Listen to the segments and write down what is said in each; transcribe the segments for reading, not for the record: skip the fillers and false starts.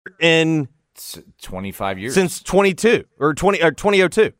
in 25 years. Since 2002.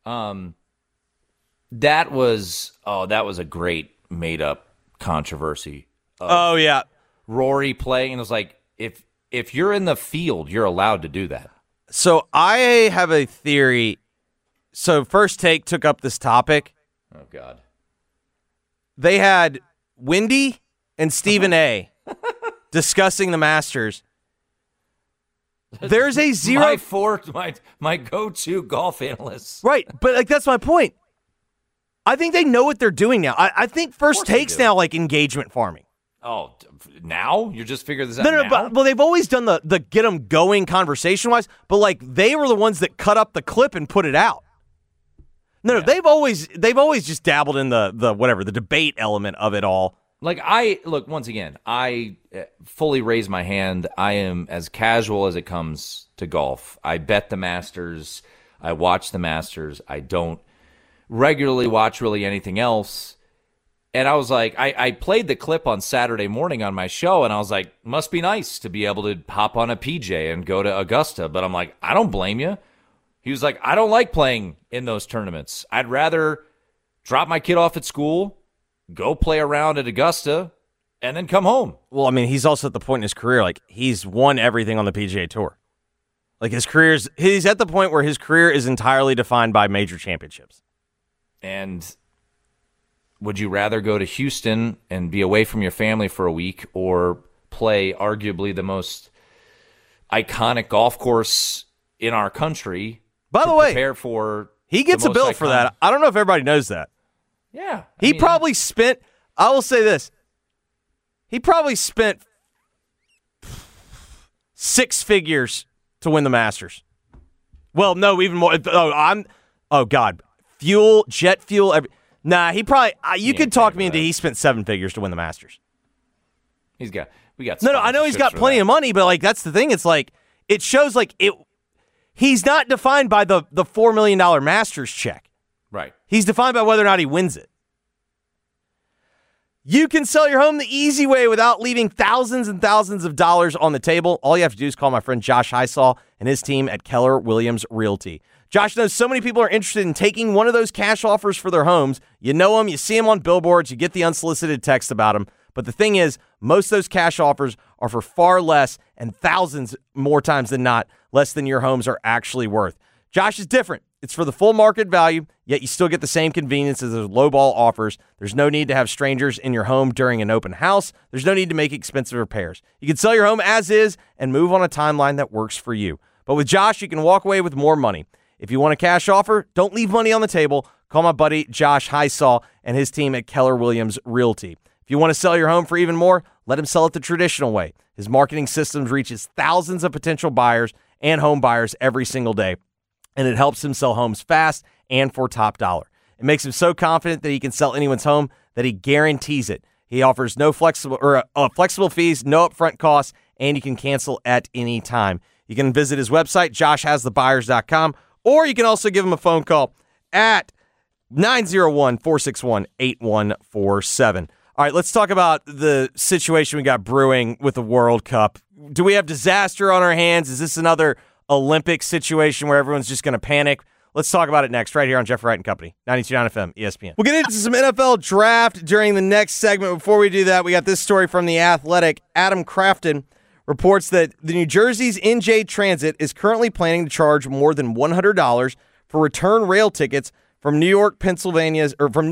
That was a great made-up controversy. Oh, yeah. Rory playing, and it was like, if you're in the field, you're allowed to do that. So I have a theory. So First Take took up this topic. Oh, God. They had Wendy and Stephen A. discussing the Masters. There's a zero... My go-to golf analyst. Right, but like that's my point. I think they know what they're doing now. I think First Take's now like engagement farming. Oh, now? You're just figuring this out No, now? but they've always done the get them going conversation-wise, but like they were the ones that cut up the clip and put it out. No, they've always just dabbled in the whatever, the debate element of it all. Like, once again, I fully raise my hand. I am as casual as it comes to golf. I bet the Masters. I watch the Masters. I don't regularly watch really anything else. And I was like, I played the clip on Saturday morning on my show, and I was like, must be nice to be able to hop on a PJ and go to Augusta. But I'm like, I don't blame you. He was like, I don't like playing in those tournaments. I'd rather drop my kid off at school, go play around at Augusta, and then come home. Well, I mean, he's also at the point in his career, like, he's won everything on the PGA Tour. Like, he's at the point where his career is entirely defined by major championships. And would you rather go to Houston and be away from your family for a week or play arguably the most iconic golf course in our country? By the way, prepare for he gets a bill for that. I don't know if everybody knows that. Yeah. He probably spent, I will say this, he probably spent 6 figures to win the Masters. Well, no, even more. Oh, God. Fuel, jet fuel. He probably, you could talk me into he spent 7 figures to win the Masters. We got No, I know he's got plenty of money, but like that's the thing. It's like, it shows like he's not defined by the $4 million Masters check. Right. He's defined by whether or not he wins it. You can sell your home the easy way without leaving thousands and thousands of dollars on the table. All you have to do is call my friend Josh Hysaw and his team at Keller Williams Realty. Josh knows so many people are interested in taking one of those cash offers for their homes. You know them, you see them on billboards, you get the unsolicited text about them. But the thing is, most of those cash offers are for far less and thousands more times than not, less than your homes are actually worth. Josh is different. It's for the full market value, yet you still get the same convenience as those lowball offers. There's no need to have strangers in your home during an open house. There's no need to make expensive repairs. You can sell your home as is and move on a timeline that works for you. But with Josh, you can walk away with more money. If you want a cash offer, don't leave money on the table. Call my buddy Josh Hysaw and his team at Keller Williams Realty. If you want to sell your home for even more, let him sell it the traditional way. His marketing systems reaches thousands of potential buyers and home buyers every single day, and it helps him sell homes fast and for top dollar. It makes him so confident that he can sell anyone's home that he guarantees it. He offers no flexible fees, no upfront costs, and you can cancel at any time. You can visit his website, joshhasthebuyers.com, or you can also give him a phone call at 901-461-8147. All right, let's talk about the situation we got brewing with the World Cup. Do we have disaster on our hands? Is this another Olympic situation where everyone's just going to panic? Let's talk about it next, right here on Jeffrey Wright and Company, 92.9 FM, ESPN. We'll get into some NFL draft during the next segment. Before we do that, we got this story from The Athletic. Adam Crafton reports that the New Jersey's NJ Transit is currently planning to charge more than $100 for return rail tickets from New York's Penn Station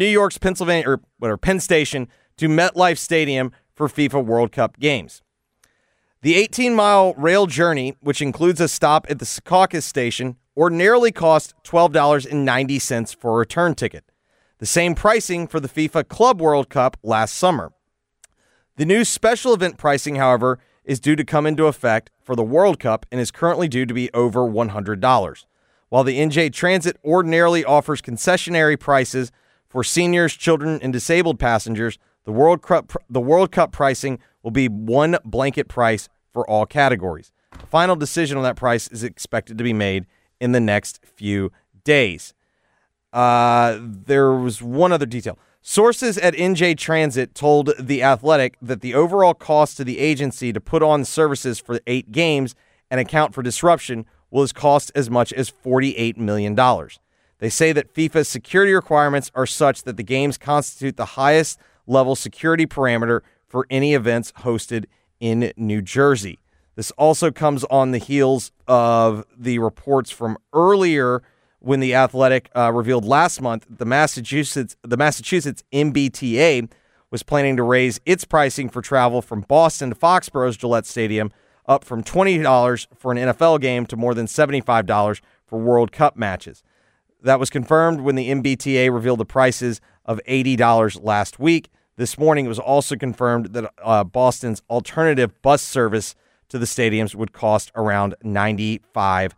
to MetLife Stadium for FIFA World Cup games. The 18-mile rail journey, which includes a stop at the Secaucus station, ordinarily costs $12.90 for a return ticket, the same pricing for the FIFA Club World Cup last summer. The new special event pricing, however, is due to come into effect for the World Cup and is currently due to be over $100. While the NJ Transit ordinarily offers concessionary prices for seniors, children, and disabled passengers, the World Cup pricing will be one blanket price for all categories. The final decision on that price is expected to be made in the next few days. There was one other detail. Sources at NJ Transit told The Athletic that the overall cost to the agency to put on services for 8 games and account for disruption will cost as much as $48 million. They say that FIFA's security requirements are such that the games constitute the highest level security parameter for any events hosted in New Jersey. This also comes on the heels of the reports from earlier when The Athletic revealed last month the Massachusetts MBTA was planning to raise its pricing for travel from Boston to Foxborough's Gillette Stadium up from $20 for an NFL game to more than $75 for World Cup matches. That was confirmed when the MBTA revealed the prices of $80 last week. This morning, it was also confirmed that Boston's alternative bus service to the stadiums would cost around $95.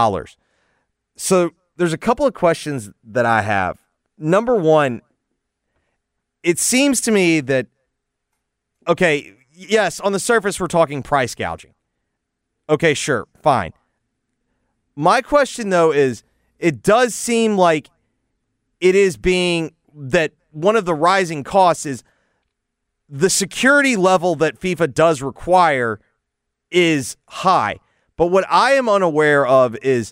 So there's a couple of questions that I have. Number one, it seems to me that, okay, yes, on the surface, we're talking price gouging. Okay, sure, fine. My question, though, is it does seem like it is being that one of the rising costs is the security level that FIFA does require is high. But what I am unaware of is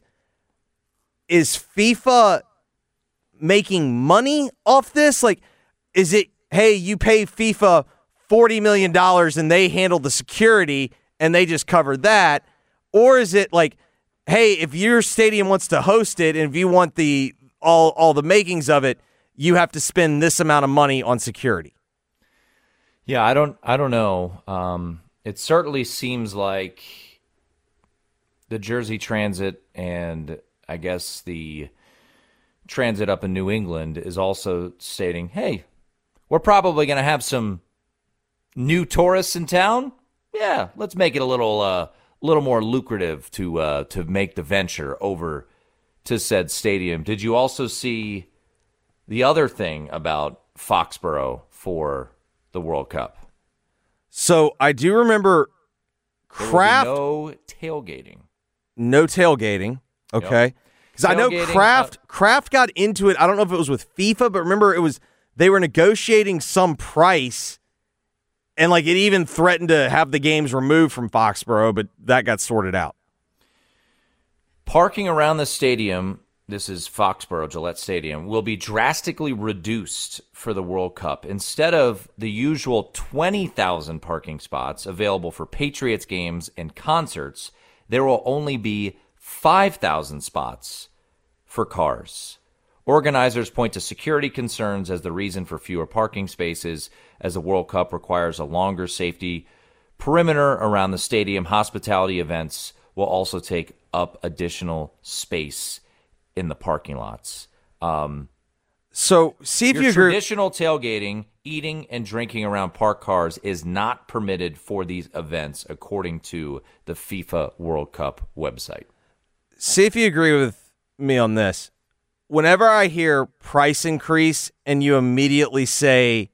FIFA making money off this? Like, is it, hey, you pay FIFA $40 million and they handle the security and they just cover that? Or is it like, hey, if your stadium wants to host it and if you want the all the makings of it, you have to spend this amount of money on security? Yeah, I don't know. It certainly seems like the Jersey Transit and I guess the transit up in New England is also stating, hey, we're probably going to have some new tourists in town. Yeah, let's make it a little more lucrative to make the venture over to said stadium. Did you also see the other thing about Foxborough for the World Cup? So I do remember Kraft. No tailgating. No tailgating. Okay. Because I know Kraft got into it. I don't know if it was with FIFA, but remember they were negotiating some price and like it even threatened to have the games removed from Foxborough, but that got sorted out. Parking around the stadium, this is Foxborough Gillette Stadium, will be drastically reduced for the World Cup. Instead of the usual 20,000 parking spots available for Patriots games and concerts, there will only be 5,000 spots for cars. Organizers point to security concerns as the reason for fewer parking spaces, as the World Cup requires a longer safety perimeter around the stadium. Hospitality events will also take up additional space in the parking lots. So, see if you agree. Traditional tailgating, eating and drinking around parked cars is not permitted for these events, according to the FIFA World Cup website. See if you agree with me on this. Whenever I hear price increase and you immediately say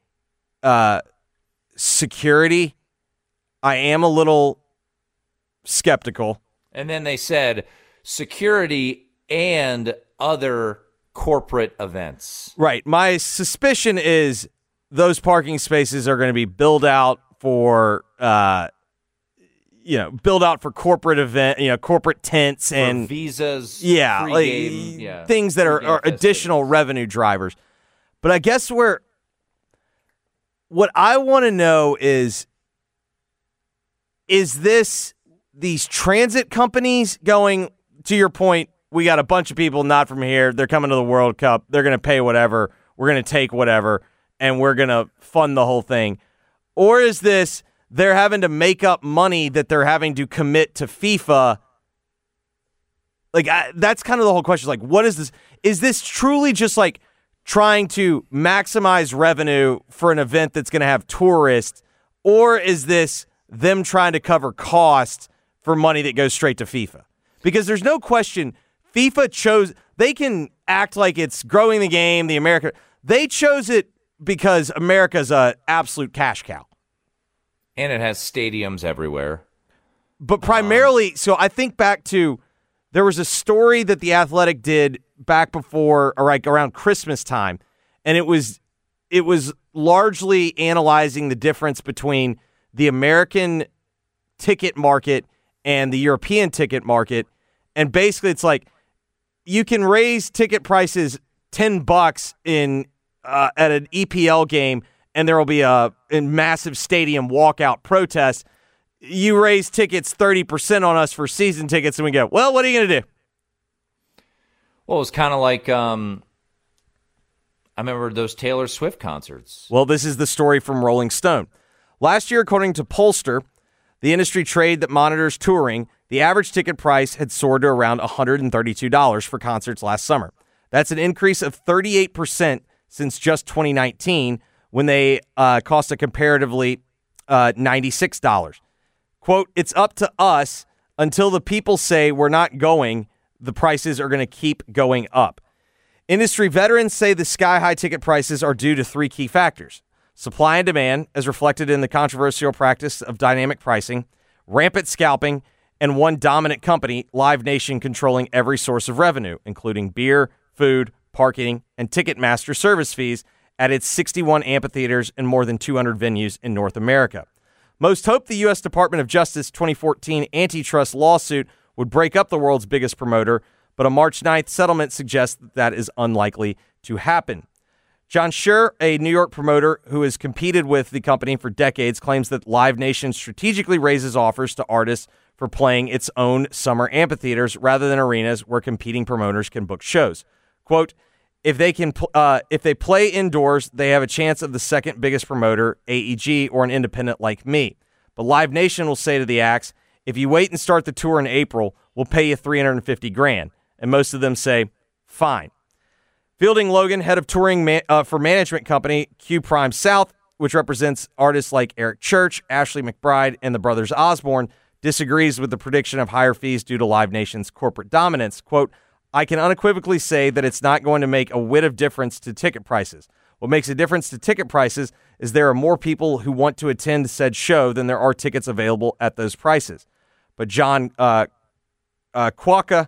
security, I am a little skeptical. And then they said security and other corporate events. Right. My suspicion is those parking spaces are going to be built out for corporate event, corporate tents for and visas, things that are additional revenue drivers. But I guess what I want to know is this these transit companies going, to your point, we got a bunch of people not from here, they're coming to the World Cup, they're going to pay whatever, we're going to take whatever, and we're going to fund the whole thing? Or is this they're having to make up money that they're having to commit to FIFA? Like, that's kind of the whole question. Like, what is this? Is this truly just like trying to maximize revenue for an event that's going to have tourists? Or is this them trying to cover costs for money that goes straight to FIFA? Because there's no question FIFA chose, they can act like it's growing the game, they chose it because America's an absolute cash cow. And it has stadiums everywhere. But primarily, so I think back to, there was a story that The Athletic did back before, or like around Christmas time, and it was largely analyzing the difference between the American ticket market and the European ticket market. And basically it's like you can raise ticket prices $10 in at an EPL game, and there will be a massive stadium walkout protest. You raise tickets 30% on us for season tickets, and we go, well, what are you going to do? Well, it's kind of like I remember those Taylor Swift concerts. Well, this is the story from Rolling Stone. Last year, according to Pollster, the industry trade that monitors touring, the average ticket price had soared to around $132 for concerts last summer. That's an increase of 38% since just 2019, when they cost a comparatively $96. Quote, it's up to us until the people say we're not going, the prices are going to keep going up. Industry veterans say the sky-high ticket prices are due to three key factors: supply and demand, as reflected in the controversial practice of dynamic pricing, rampant scalping, and one dominant company, Live Nation, controlling every source of revenue, including beer, food, parking, and Ticketmaster service fees at its 61 amphitheaters and more than 200 venues in North America. Most hoped the U.S. Department of Justice 2014 antitrust lawsuit would break up the world's biggest promoter, but a March 9th settlement suggests that is unlikely to happen. John Scher, a New York promoter who has competed with the company for decades, claims that Live Nation strategically raises offers to artists for playing its own summer amphitheaters rather than arenas where competing promoters can book shows. Quote, if they play indoors, they have a chance of the second biggest promoter, AEG, or an independent like me. But Live Nation will say to the acts, if you wait and start the tour in April, we'll pay you $350,000. And most of them say, fine. Fielding Logan, head of touring for management company Q Prime South, which represents artists like Eric Church, Ashley McBryde, and the brothers Osborne, disagrees with the prediction of higher fees due to Live Nation's corporate dominance. Quote, I can unequivocally say that it's not going to make a whit of difference to ticket prices. What makes a difference to ticket prices is there are more people who want to attend said show than there are tickets available at those prices. But John Quaka,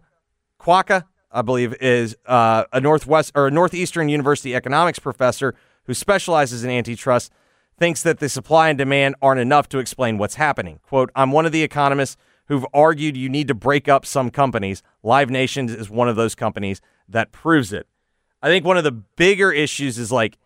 I believe, is a Northeastern University economics professor who specializes in antitrust, thinks that the supply and demand aren't enough to explain what's happening. Quote, I'm one of the economists who've argued you need to break up some companies. Live Nation is one of those companies that proves it. I think one of the bigger issues is like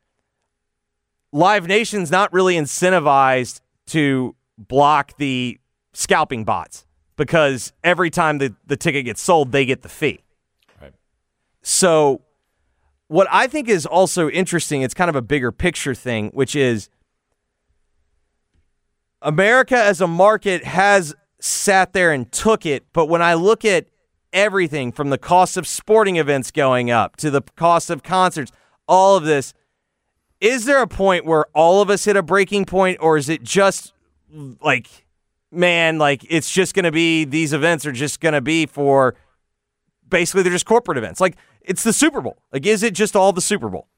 Live Nation's not really incentivized to block the scalping bots because every time the ticket gets sold, they get the fee. Right. So what I think is also interesting, it's kind of a bigger picture thing, which is America as a market has sat there and took it, but when I look at everything from the cost of sporting events going up to the cost of concerts, all of this, is there a point where all of us hit a breaking point, or is it just like, man, like it's just going to be, these events are just going to be for, basically they're just corporate events. Like it's the Super Bowl. Like, is it just all the Super Bowl?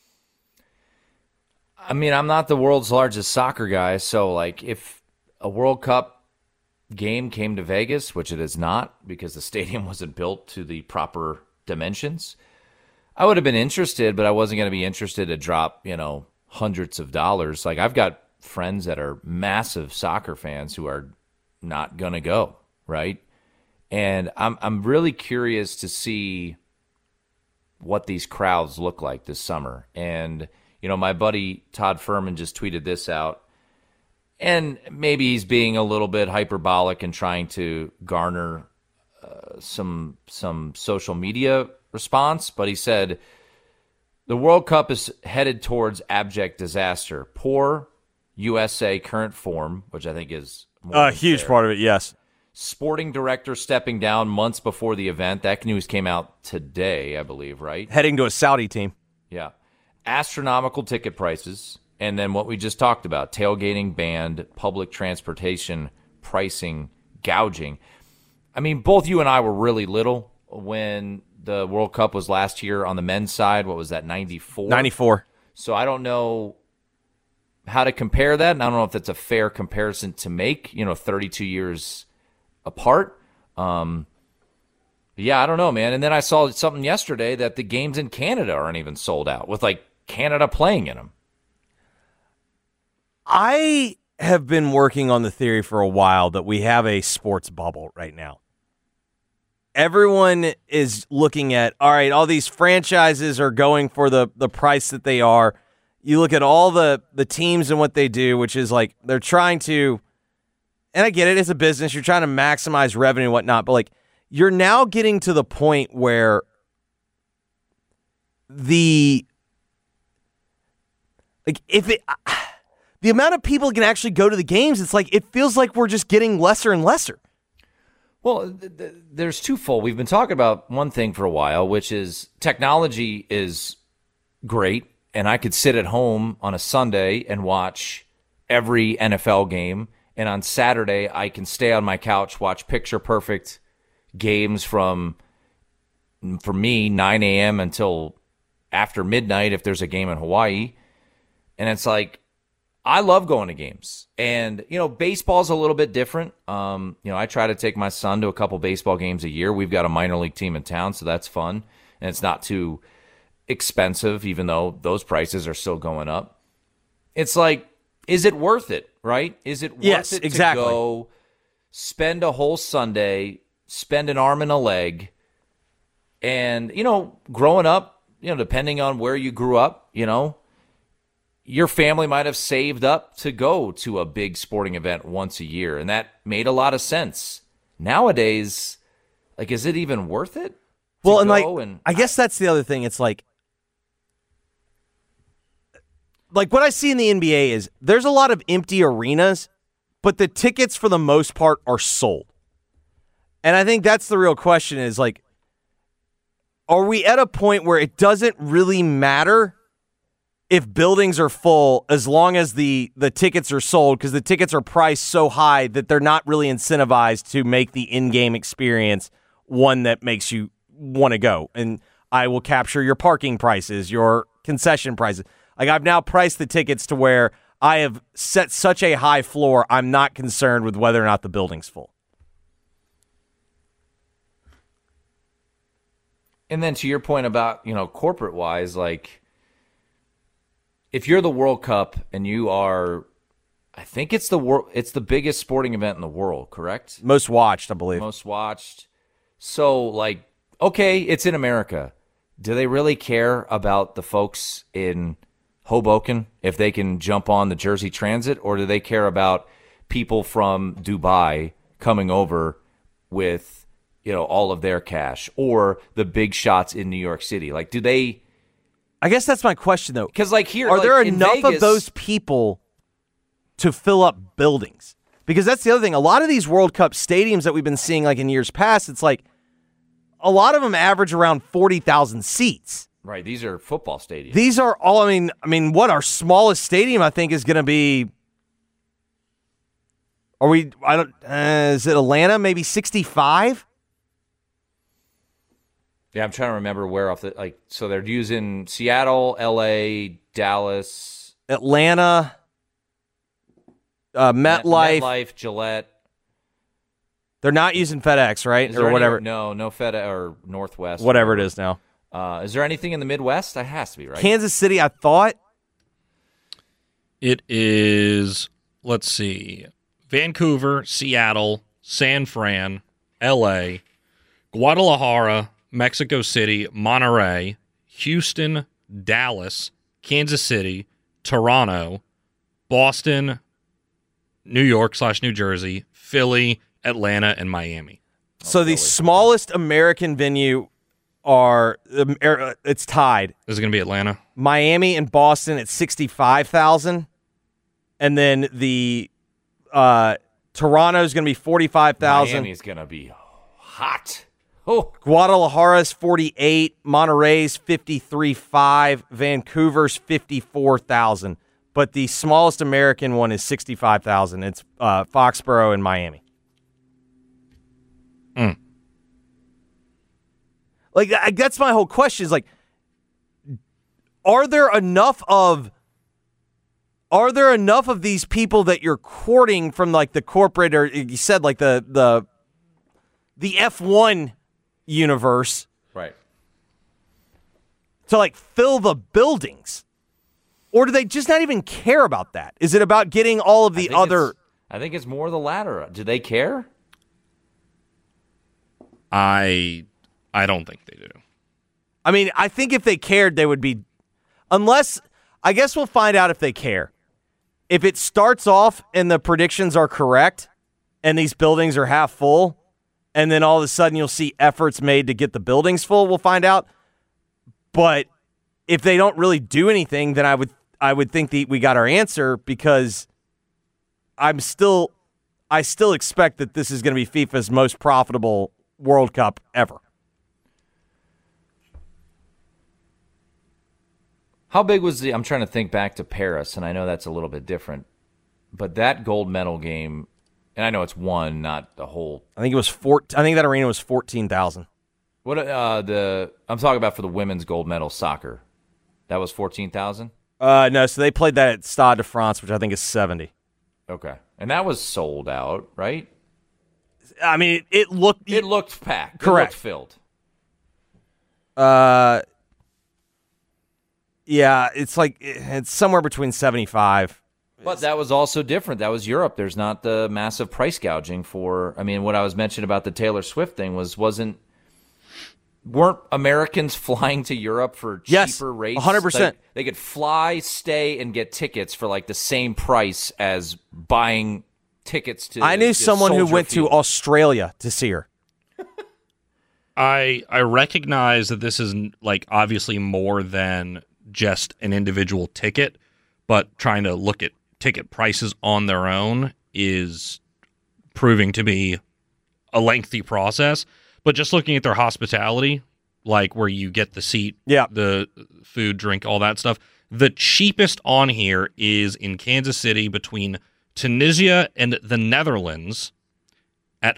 I mean, I'm not the world's largest soccer guy, so like if a World Cup game came to Vegas, which it is not because the stadium wasn't built to the proper dimensions, I would have been interested, but I wasn't going to be interested to drop, hundreds of dollars. Like I've got friends that are massive soccer fans who are not going to go, right? And I'm really curious to see what these crowds look like this summer. And, my buddy Todd Furman just tweeted this out. And maybe he's being a little bit hyperbolic and trying to garner some social media response. But he said, the World Cup is headed towards abject disaster. Poor USA current form, which I think is a huge part of it, yes. Sporting director stepping down months before the event. That news came out today, I believe, right? Heading to a Saudi team. Yeah. Astronomical ticket prices. And then what we just talked about, tailgating banned, public transportation pricing, gouging. I mean, both you and I were really little when the World Cup was last year on the men's side. What was that, 94? 94. So I don't know how to compare that, and I don't know if that's a fair comparison to make, 32 years apart. Yeah, I don't know, man. And then I saw something yesterday that the games in Canada aren't even sold out, with, like, Canada playing in them. I have been working on the theory for a while that we have a sports bubble right now. Everyone is looking at, all right, all these franchises are going for the price that they are. You look at all the teams and what they do, which is like they're trying to, and I get it, it's a business, you're trying to maximize revenue and whatnot, but like you're now getting to the point where the amount of people can actually go to the games, it's like it feels like we're just getting lesser and lesser. Well, there's twofold. We've been talking about one thing for a while, which is technology is great, and I could sit at home on a Sunday and watch every NFL game, and on Saturday I can stay on my couch, watch picture-perfect games from, for me, 9 a.m. until after midnight if there's a game in Hawaii. And it's like, I love going to games. And, baseball's a little bit different. I try to take my son to a couple baseball games a year. We've got a minor league team in town, so that's fun. And it's not too expensive, even though those prices are still going up. It's like, is it worth it, right? Is it worth it exactly. to go spend a whole Sunday, spend an arm and a leg, and, growing up, depending on where you grew up, your family might have saved up to go to a big sporting event once a year, and that made a lot of sense. Nowadays, like, is it even worth it? Well, I guess that's the other thing. It's like what I see in the NBA is there's a lot of empty arenas, but the tickets for the most part are sold. And I think that's the real question is like, are we at a point where it doesn't really matter if buildings are full as long as the tickets are sold, because the tickets are priced so high that they're not really incentivized to make the in-game experience one that makes you want to go. And I will capture your parking prices, your concession prices. Like, I've now priced the tickets to where I have set such a high floor, I'm not concerned with whether or not the building's full. And then to your point about, corporate-wise, like, if you're the World Cup and you are, I think it's the biggest sporting event in the world, correct? Most watched, I believe. Most watched. So, like, okay, it's in America. Do they really care about the folks in Hoboken if they can jump on the Jersey Transit, or do they care about people from Dubai coming over with, all of their cash, or the big shots in New York City? Like, do they? I guess that's my question, though. Because, like, here, are there enough Vegas, of those people to fill up buildings? Because that's the other thing. A lot of these World Cup stadiums that we've been seeing, like in years past, it's like a lot of them average around 40,000 seats. Right. These are football stadiums. These are all. I mean, what our smallest stadium I think is going to be. Are we? I don't. Is it Atlanta? Maybe 65. Yeah, I'm trying to remember where off the, like, so they're using Seattle, L.A., Dallas, Atlanta, MetLife, Gillette. They're not using FedEx, right? Or whatever. No FedEx or Northwest. Whatever it is now. Is there anything in the Midwest? That has to be, right? Kansas City, I thought. It is, let's see, Vancouver, Seattle, San Fran, L.A., Guadalajara, Mexico City, Monterey, Houston, Dallas, Kansas City, Toronto, Boston, New York/New Jersey, Philly, Atlanta, and Miami. So the smallest American venue it's tied. Is it going to be Atlanta? Miami and Boston at 65,000. And then the Toronto is going to be 45,000. Miami's going to be hot. Oh. Guadalajara's 48, Monterey's 53.5, Vancouver's 54,000. But the smallest American one is 65,000. It's Foxborough and Miami. Like, that's my whole question is, like, are there enough of these people that you're courting from, like, the corporate, or you said, like, the F1 universe, right, to, like, fill the buildings? Or do they just not even care about that? Is it about getting all of the other? I think it's more the latter. Do they care? I don't think they do. I mean, I think if they cared, they would be. Unless, I guess we'll find out if they care. If it starts off and the predictions are correct, and these buildings are half full, and then all of a sudden you'll see efforts made to get the buildings full, we'll find out. But if they don't really do anything, then I would think that we got our answer, because I still expect that this is going to be FIFA's most profitable World Cup ever. How big was I'm trying to think back to Paris, and I know that's a little bit different, but that gold medal game, and I know it's one, not the whole. I think it was I think that arena was 14,000. What I'm talking about for the women's gold medal soccer. That was 14,000? No, so they played that at Stade de France, which I think is 70. Okay. And that was sold out, right? I mean, it looked packed. Correct. It looked filled. Yeah, it's somewhere between 75. But that was also different. That was Europe. There's not the massive price gouging for. I mean, what I was mentioning about the Taylor Swift thing weren't Americans flying to Europe for cheaper rates? 100%. Like, they could fly, stay, and get tickets for like the same price as buying tickets to. I knew someone who Soldier went Field. to Australia to see her. I recognize that this is like obviously more than just an individual ticket, but trying to look at ticket prices on their own is proving to be a lengthy process. But just looking at their hospitality, like where you get the seat, the food, drink, all that stuff, the cheapest on here is in Kansas City between Tunisia and the Netherlands at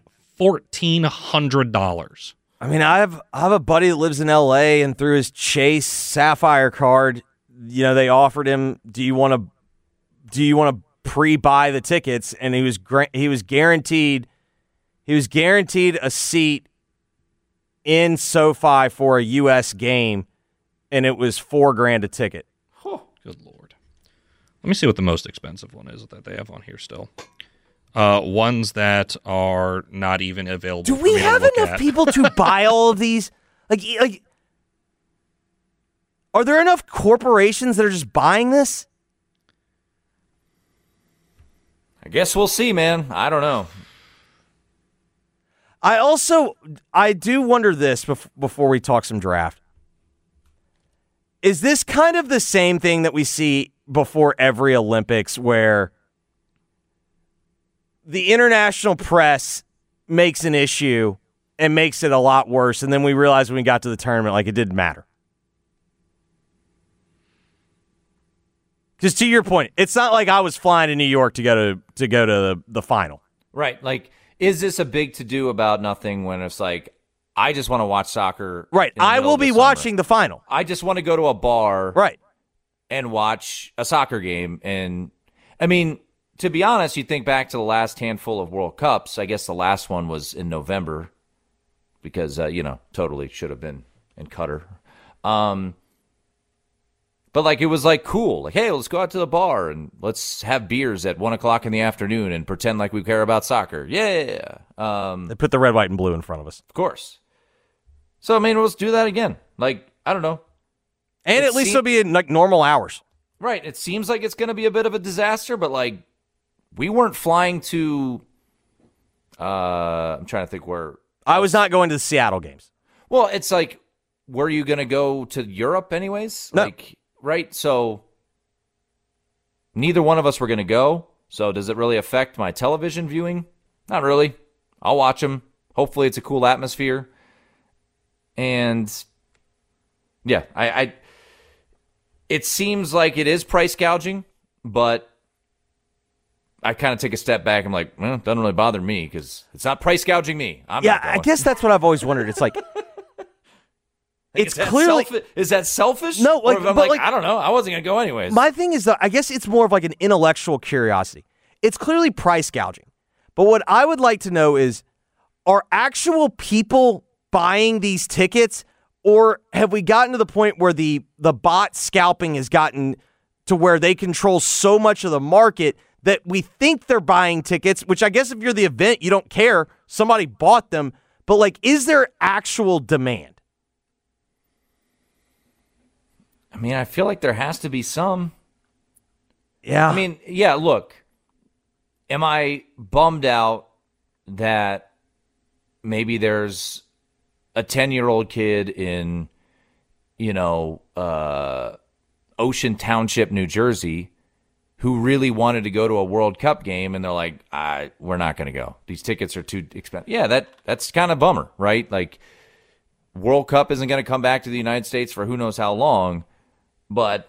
$1,400. I mean, I have a buddy that lives in L.A. and through his Chase Sapphire card, they offered him, do you want to pre-buy the tickets? And he was guaranteed a seat in SoFi for a U.S. game, and it was $4,000 a ticket. Good Lord. Let me see what the most expensive one is that they have on here still. Ones that are not even available. Do we have enough people to buy all of these? Like, are there enough corporations that are just buying this? I guess we'll see, man. I don't know. I do wonder this before we talk some draft. Is this kind of the same thing that we see before every Olympics, where the international press makes an issue and makes it a lot worse, and then we realize when we got to the tournament, like, it didn't matter? Because to your point, it's not like I was flying to New York to go to the final. Right. Like, is this a big to-do about nothing when it's like, I just want to watch soccer? Right. I will be watching the final. I just want to go to a bar right, and watch a soccer game. And, I mean, to be honest, you think back to the last handful of World Cups. I guess the last one was in November because, totally should have been in Qatar. But, like, it was, like, cool. Like, hey, let's go out to the bar and let's have beers at 1 o'clock in the afternoon and pretend like we care about soccer. Yeah. They put the red, white, and blue in front of us. Of course. So, I mean, let's do that again. Like, I don't know. And at least it'll be in, like, normal hours. Right. It seems like it's going to be a bit of a disaster, but, like, we weren't flying to I'm trying to think where. I was not going to the Seattle games. Well, it's like, were you going to go to Europe anyways? No. Like, right? So neither one of us were going to go. So does it really affect my television viewing? Not really. I'll watch them. Hopefully it's a cool atmosphere. And yeah, it seems like it is price gouging, but I kind of take a step back. I'm like, well, it doesn't really bother me because it's not price gouging me. I'm not going. I guess that's what I've always wondered. It's like, it's clearly is that selfish? No, like, or I'm but like, I don't know. I wasn't gonna go anyways. My thing is, I guess it's more of like an intellectual curiosity. It's clearly price gouging, but what I would like to know is, are actual people buying these tickets, or have we gotten to the point where the bot scalping has gotten to where they control so much of the market that we think they're buying tickets, which I guess if you're the event, you don't care. Somebody bought them. But, like, is there actual demand? I mean, I feel like there has to be some. Yeah. I mean, yeah, look, am I bummed out that maybe there's a 10-year-old kid in, Ocean Township, New Jersey, who really wanted to go to a World Cup game, and they're like, we're not going to go. These tickets are too expensive. Yeah, that's kind of bummer, right? Like, World Cup isn't going to come back to the United States for who knows how long, but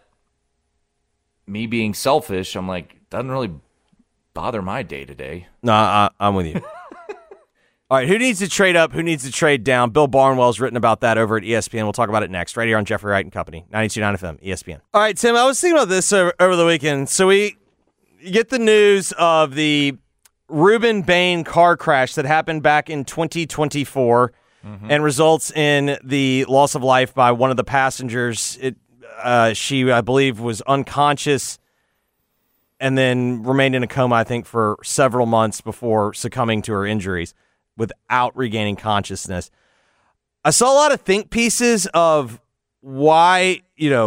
me being selfish, I'm like, doesn't really bother my day-to-day. No, I'm with you. All right, who needs to trade up? Who needs to trade down? Bill Barnwell's written about that over at ESPN. We'll talk about it next, right here on Jeffrey Wright and Company, 92.9 FM, ESPN. All right, Tim, I was thinking about this over the weekend. So we get the news of the Ruben Bain car crash that happened back in 2024 and results in the loss of life by one of the passengers. She, I believe, was unconscious and then remained in a coma, I think, for several months before succumbing to her injuries without regaining consciousness. I saw a lot of think pieces of why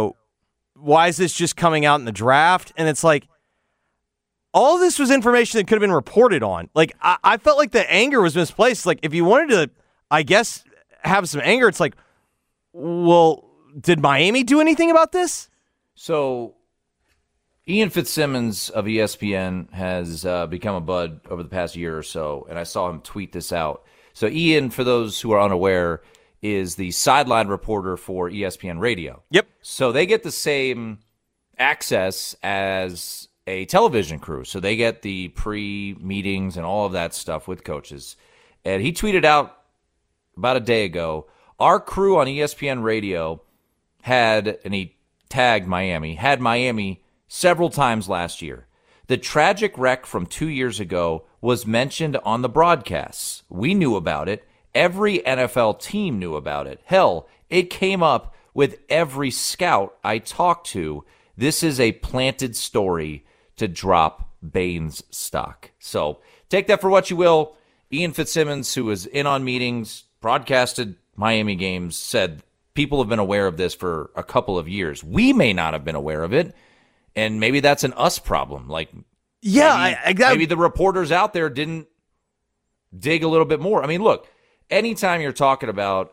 is this just coming out in the draft? And it's like, all this was information that could have been reported on. Like, I felt like the anger was misplaced. Like, if you wanted to, I guess, have some anger, it's like, well, did Miami do anything about this? So Ian Fitzsimmons of ESPN has become a bud over the past year or so, and I saw him tweet this out. So Ian, for those who are unaware, is the sideline reporter for ESPN Radio. Yep. So they get the same access as a television crew. So they get the pre-meetings and all of that stuff with coaches. And he tweeted out about a day ago, our crew on ESPN Radio had, and he tagged Miami, had Miami several times last year. The tragic wreck from 2 years ago was mentioned on the broadcasts. We knew about it. Every NFL team knew about it. Hell, it came up with every scout I talked to. This is a planted story to drop Bain's stock. So take that for what you will. Ian Fitzsimmons, who was in on meetings, broadcasted Miami games, said people have been aware of this for a couple of years. We may not have been aware of it. And maybe that's an us problem. Like, yeah, maybe the reporters out there didn't dig a little bit more. I mean, look, anytime you're talking about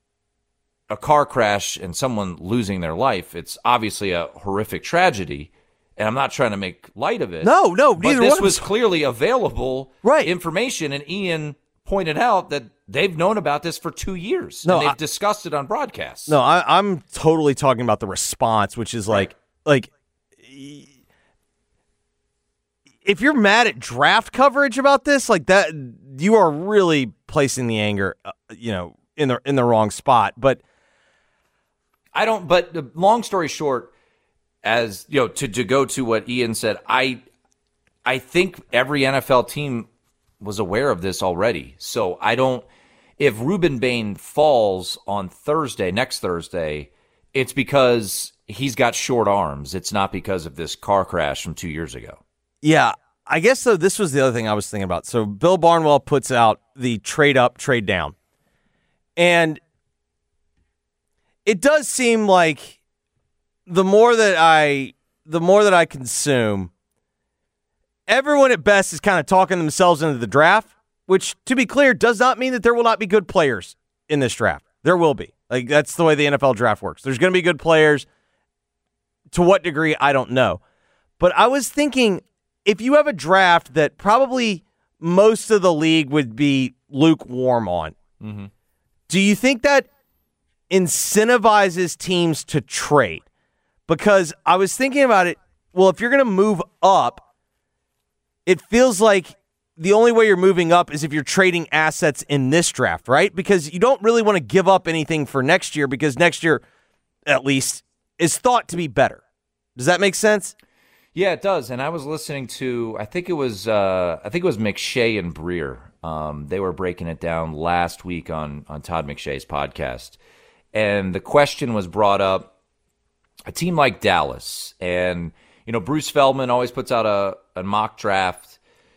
a car crash and someone losing their life, it's obviously a horrific tragedy. And I'm not trying to make light of it. No, but neither this one. was clearly available information, and Ian pointed out that they've known about this for 2 years. And they've discussed it on broadcasts. No, I'm totally talking about the response, which is like if you're mad at draft coverage about this, like that, you are really placing the anger, in the wrong spot. But I don't. But the long story short, as to go to what Ian said, I think every NFL team was aware of this already. So I don't. If Ruben Bain falls on next Thursday, it's because he's got short arms. It's not because of this car crash from 2 years ago. Yeah, I guess, though, this was the other thing I was thinking about. So Bill Barnwell puts out the trade up, trade down. And it does seem like the more that I consume, everyone at best is kind of talking themselves into the draft, which, to be clear, does not mean that there will not be good players in this draft. There will be. Like, that's the way the NFL draft works. There's going to be good players. To what degree, I don't know. But I was thinking, if you have a draft that probably most of the league would be lukewarm on, do you think that incentivizes teams to trade? Because I was thinking about it, well, if you're going to move up, it feels like the only way you're moving up is if you're trading assets in this draft, right? Because you don't really want to give up anything for next year, because next year, at least, is thought to be better. Does that make sense? Yeah, it does. And I was listening to, I think it was McShay and Breer. They were breaking it down last week on Todd McShay's podcast. And the question was brought up a team like Dallas, and Bruce Feldman always puts out a mock draft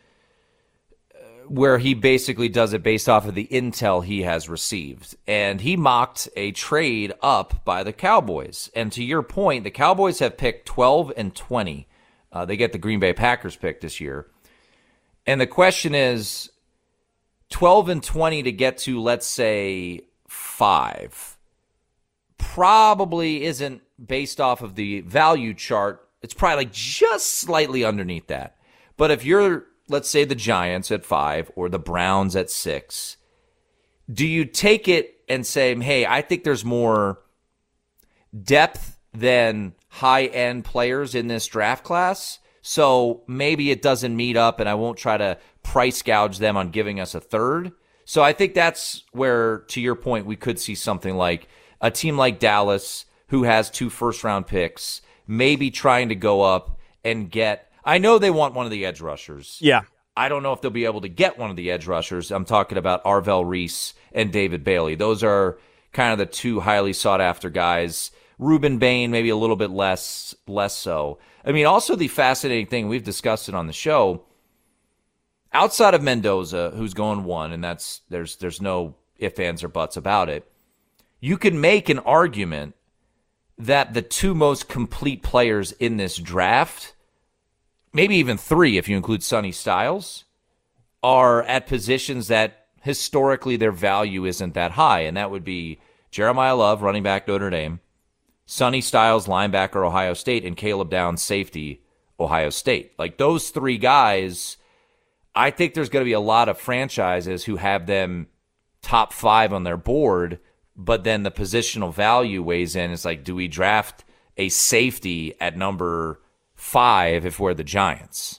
where he basically does it based off of the intel he has received. And he mocked a trade up by the Cowboys. And to your point, the Cowboys have picked 12 and 20. They get the Green Bay Packers pick this year. And the question is, 12 and 20 to get to, let's say, 5, probably isn't based off of the value chart. It's probably like just slightly underneath that. But if you're, let's say, the Giants at 5 or the Browns at 6, do you take it and say, hey, I think there's more depth than high-end players in this draft class, so maybe it doesn't meet up and I won't try to price gouge them on giving us a third? So I think that's where, to your point, we could see something like a team like Dallas, who has 2 first-round picks, maybe trying to go up and get – I know they want one of the edge rushers. Yeah. I don't know if they'll be able to get one of the edge rushers. I'm talking about Arvell Reese and David Bailey. Those are kind of the 2 highly sought-after guys. Reuben Bain, maybe a little bit less so. I mean, also the fascinating thing, we've discussed it on the show, outside of Mendoza, who's going 1, and there's no ifs, ands, or buts about it, you can make an argument that the 2 most complete players in this draft, maybe even 3 if you include Sonny Styles, are at positions that historically their value isn't that high, and that would be Jeremiah Love, running back, Notre Dame, Sonny Styles, linebacker, Ohio State, and Caleb Downs, safety, Ohio State. Like, those 3 guys, I think there's going to be a lot of franchises who have them top 5 on their board, but then the positional value weighs in. It's like, do we draft a safety at number 5 if we're the Giants?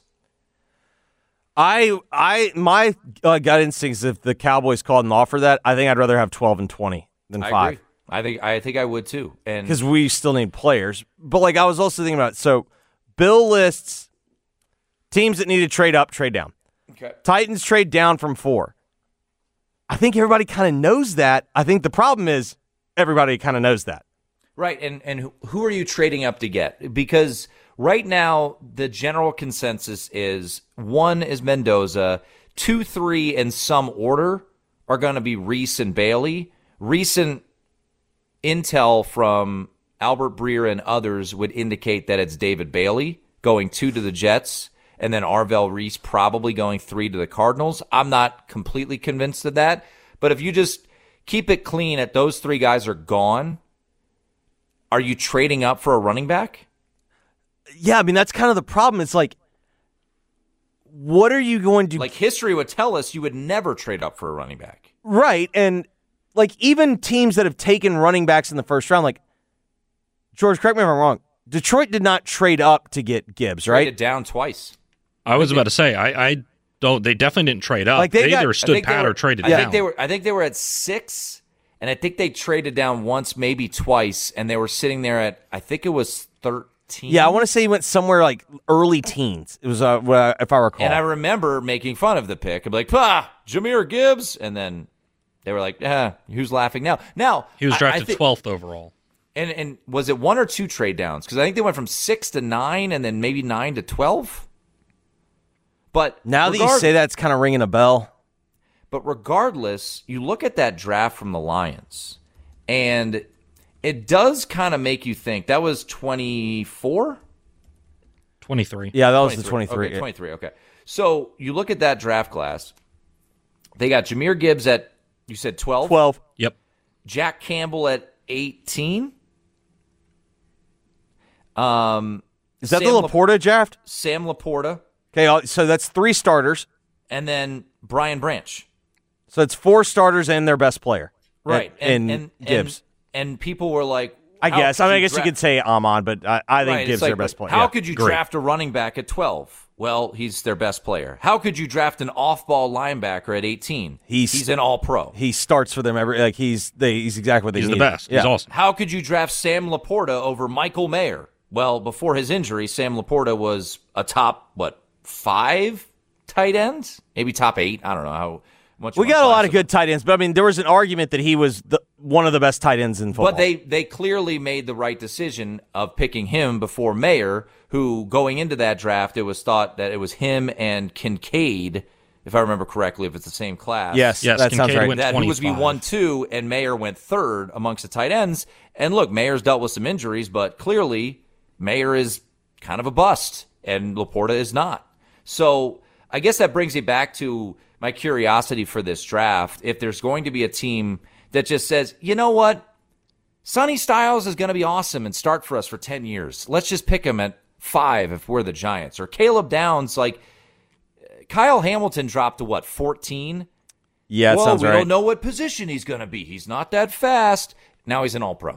My gut instinct is if the Cowboys called and offered that, I think I'd rather have 12 and 20 than 5. I agree. I think I would too. And because we still need players. But like I was also thinking about, so Bill lists teams that need to trade up, trade down. Okay. Titans trade down from 4. I think everybody kind of knows that. I think the problem is everybody kind of knows that. Right, and who are you trading up to get? Because right now the general consensus is 1 is Mendoza, 2, 3 in some order are going to be Reese and Bailey. Recent intel from Albert Breer and others would indicate that it's David Bailey going 2 to the Jets, and then Arvell Reese probably going 3 to the Cardinals. I'm not completely convinced of that, but if you just keep it clean at those 3 guys are gone, are you trading up for a running back? Yeah, I mean, that's kind of the problem. It's like, what are you going to... Like, history would tell us you would never trade up for a running back. Right, and like even teams that have taken running backs in the first round, like, George, correct me if I'm wrong, Detroit did not trade up to get Gibbs, right? Traded down twice. I was about to say, I don't. They definitely didn't trade up. Like they either stood pat or traded down. I think they were at 6, and I think they traded down once, maybe twice, and they were sitting there at, I think it was 13. Yeah, I want to say he went somewhere like early teens. It was, if I recall. And I remember making fun of the pick. I'd be like, Jahmyr Gibbs, and then they were like, who's laughing now? Now he was drafted 12th overall. And was it 1 or 2 trade downs? Because I think they went from 6 to 9, and then maybe 9 to 12. But now that you say that, it's kind of ringing a bell. But regardless, you look at that draft from the Lions, and it does kind of make you think. That was 24? 23. Yeah, that was the 23. Okay, 23, okay. So you look at that draft class. They got Jahmyr Gibbs at, you said 12? 12. Yep. Jack Campbell at 18. Is that the Laporta draft? Sam Laporta. Okay, so that's 3 starters. And then Brian Branch. So it's 4 starters and their best player. Right. And Gibbs. And people were like, I guess you could say Amon, but I think Gibbs is their best player. How could you draft a running back at 12? Well, he's their best player. How could you draft an off-ball linebacker at 18? He's an all-pro. He starts for them he's exactly what they need. He's the best. Yeah. He's awesome. How could you draft Sam Laporta over Michael Mayer? Well, before his injury, Sam Laporta was a top, 5 tight ends? Maybe top 8. I don't know how much. We got a lot of good tight ends, but I mean, there was an argument that he was one of the best tight ends in football. But they clearly made the right decision of picking him before Mayer, who going into that draft, it was thought that it was him and Kincaid, if I remember correctly, if it's the same class. Yes, that Kincaid sounds right. went That who was be 25. 1-2, and Mayer went third amongst the tight ends. And look, Mayer's dealt with some injuries, but clearly Mayer is kind of a bust, and Laporta is not. So I guess that brings me back to my curiosity for this draft. If there's going to be a team that just says, you know what, Sonny Styles is going to be awesome and start for us for 10 years. Let's just pick him at 5 if we're the Giants. Or Caleb Downs, like Kyle Hamilton dropped to what, 14? Yeah, it Whoa, sounds we right. don't know what position he's going to be. He's not that fast. Now he's an All-Pro.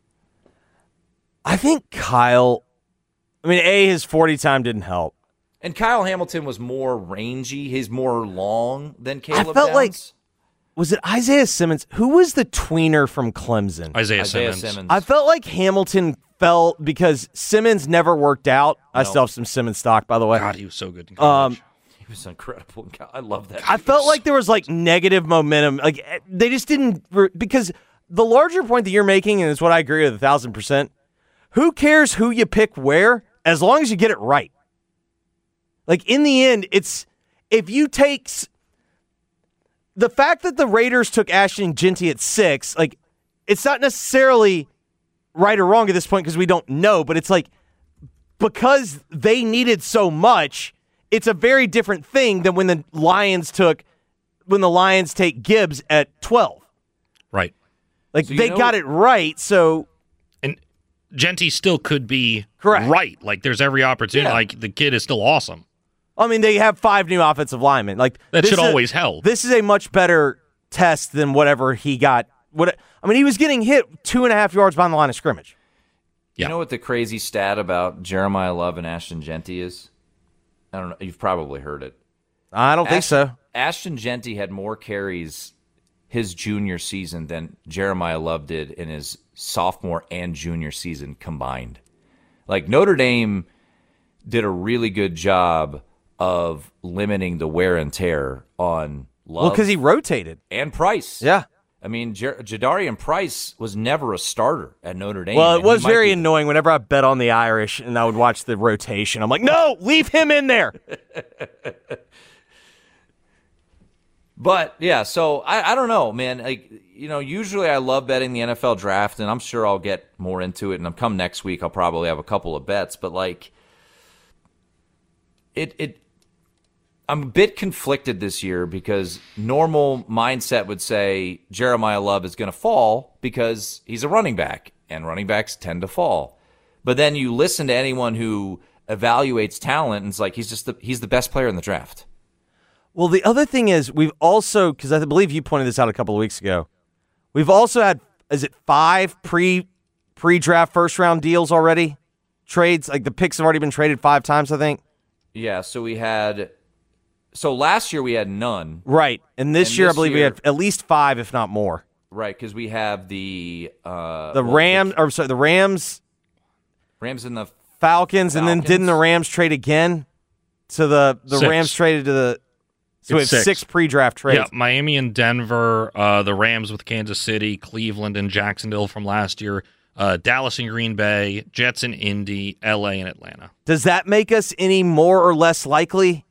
I think Kyle, his 40 time didn't help. And Kyle Hamilton was more rangy. He's more long than Caleb I felt Downs. like, was it Isaiah Simmons? Who was the tweener from Clemson? Isaiah Isaiah Simmons. Simmons. I felt like Hamilton fell because Simmons never worked out. I still have some Simmons stock, by the way. God, he was so good in college. He was incredible. I love that. I felt like there was like negative momentum. Like they just didn't, because the larger point that you're making, and it's what I agree with 1,000%, who cares who you pick where, as long as you get it right. Like in the end, it's if you take the fact that the Raiders took Ashton Genty at 6, like it's not necessarily right or wrong at this point because we don't know, but it's like because they needed so much, it's a very different thing than when the Lions take Gibbs at 12. Right. Like So they got it right, so And Genty still could be Correct. right. Like there's every opportunity. Yeah. Like the kid is still awesome. they have 5 new offensive linemen. Like That this should is- always help. This is a much better test than whatever he got. He was getting hit 2.5 yards behind the line of scrimmage. Yeah. You know what the crazy stat about Jeremiah Love and Ashton Genty is? I don't know. You've probably heard it. I don't think so. Ashton Genty had more carries his junior season than Jeremiah Love did in his sophomore and junior season combined. Like Notre Dame did a really good job of limiting the wear and tear on Love. Well, because he rotated. and Price. Yeah. Jadarian Price was never a starter at Notre Dame. Well, it and he was might very be- annoying whenever I bet on the Irish and I would watch the rotation. I'm like, no, leave him in there. But yeah, so I don't know, man. Like, usually I love betting the NFL draft, and I'm sure I'll get more into it. And come next week, I'll probably have a couple of bets. But like, I'm a bit conflicted this year because normal mindset would say Jeremiah Love is going to fall because he's a running back, and running backs tend to fall. But then you listen to anyone who evaluates talent, and it's like he's the best player in the draft. Well, the other thing is we've also, because I believe you pointed this out a couple of weeks ago, we've also had, is it 5 pre-draft first-round deals already? Trades, like the picks have already been traded 5 times, I think. Yeah, so last year we had none. Right. And this And year, I this believe we year- had at least 5, if not more. Right, because we have the Rams and the Falcons, and then Falcons. didn't the Rams trade again to the 6. Rams traded to the so we have It's 6 pre-draft trades. Yeah, Miami and Denver, the Rams with Kansas City, Cleveland and Jacksonville from last year, Dallas and Green Bay, Jets and Indy, LA and Atlanta. Does that make us any more or less likely?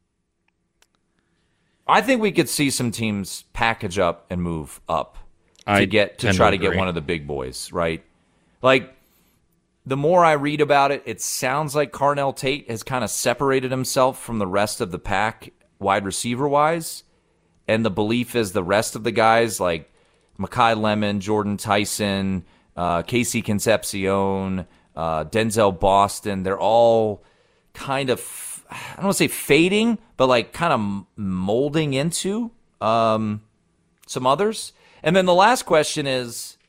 I think we could see some teams package up and move up I to tend try to to get agree. one of the big boys, right? Like the more I read about it, it sounds like Carnell Tate has kind of separated himself from the rest of the pack wide receiver wise. And the belief is the rest of the guys like Mekhi Lemon, Jordan Tyson, Casey Concepcion, Denzel Boston, they're all kind of, I don't want to say fading, but like kind of molding into some others. And then the last question is,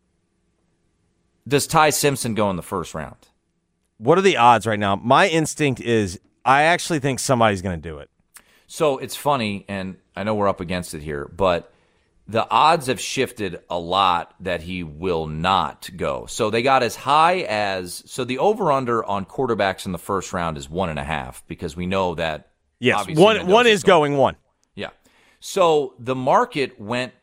does Ty Simpson go in the first round? What are the odds right now? My instinct is I actually think somebody's going to do it. So it's funny, and I know we're up against it here, but the odds have shifted a lot that he will not go. So they got as high as, so the over-under on quarterbacks in the first round is 1.5 because we know that. Yes, obviously one Mendoza's is going 1. Yeah. So the market went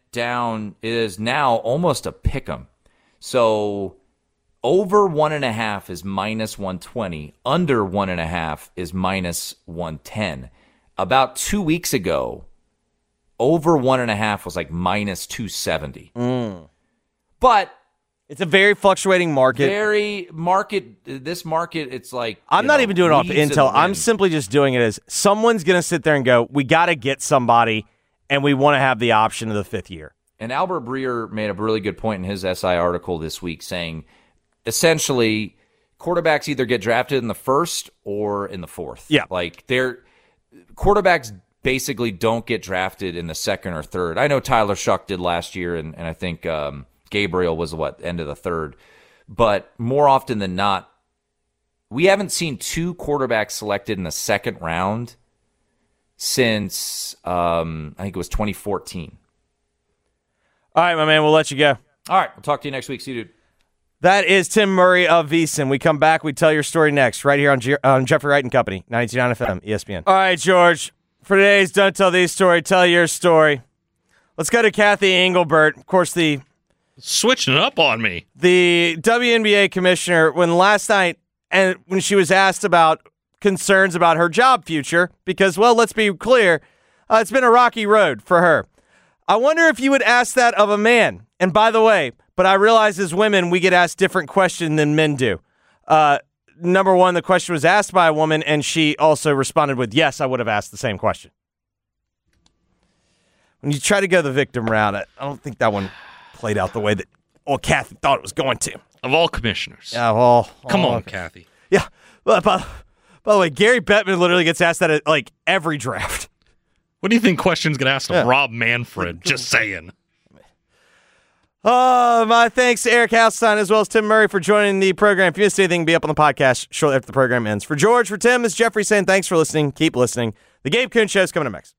down. It is now almost a pick 'em. So over 1.5 is minus 120. Under 1.5 is minus 110. About 2 weeks ago, over 1.5 was like minus 270. But it's a very fluctuating market. This market, it's like I'm not even doing it off weeds in the intel. I'm wind. simply just doing it as someone's going to sit there and go, we got to get somebody, and we want to have the option of the 5th year. And Albert Breer made a really good point in his SI article this week, saying essentially quarterbacks either get drafted in the 1st or in the 4th. Yeah. Like quarterbacks basically don't get drafted in the 2nd or 3rd. I know Tyler Shuck did last year, and I think Gabriel was end of the 3rd. But more often than not, we haven't seen 2 quarterbacks selected in the 2nd round since I think it was 2014. All right, my man, we'll let you go. All right, we'll talk to you next week. See you, dude. That is Tim Murray of VSiN. We come back, we tell your story next, right here on Jeffrey Wright and Company, 92.9 FM, ESPN. All right, George, for today's Don't Tell These story, tell your story. Let's go to Kathy Engelbert. Of course, the Switching it up on me. The WNBA commissioner, when last night, and when she was asked about concerns about her job future, because, well, let's be clear, it's been a rocky road for her. I wonder if you would ask that of a man. And by the way, but I realize as women, we get asked different questions than men do. Number one, the question was asked by a woman, and she also responded with, yes, I would have asked the same question. When you try to go the victim route, I don't think that one played out the way that Kathy thought it was going to. Of all commissioners. Yeah, well, Come on, Kathy. Yeah. By the way, Gary Bettman literally gets asked that at, like, every draft. What do you think questions get asked of Rob Manfred? Just saying. My thanks to Eric Halstein as well as Tim Murray for joining the program. If you missed anything, be up on the podcast shortly after the program ends. For George, for Tim, it's Jeffrey saying thanks for listening. Keep listening. The Gabe Kuhn Show is coming up next.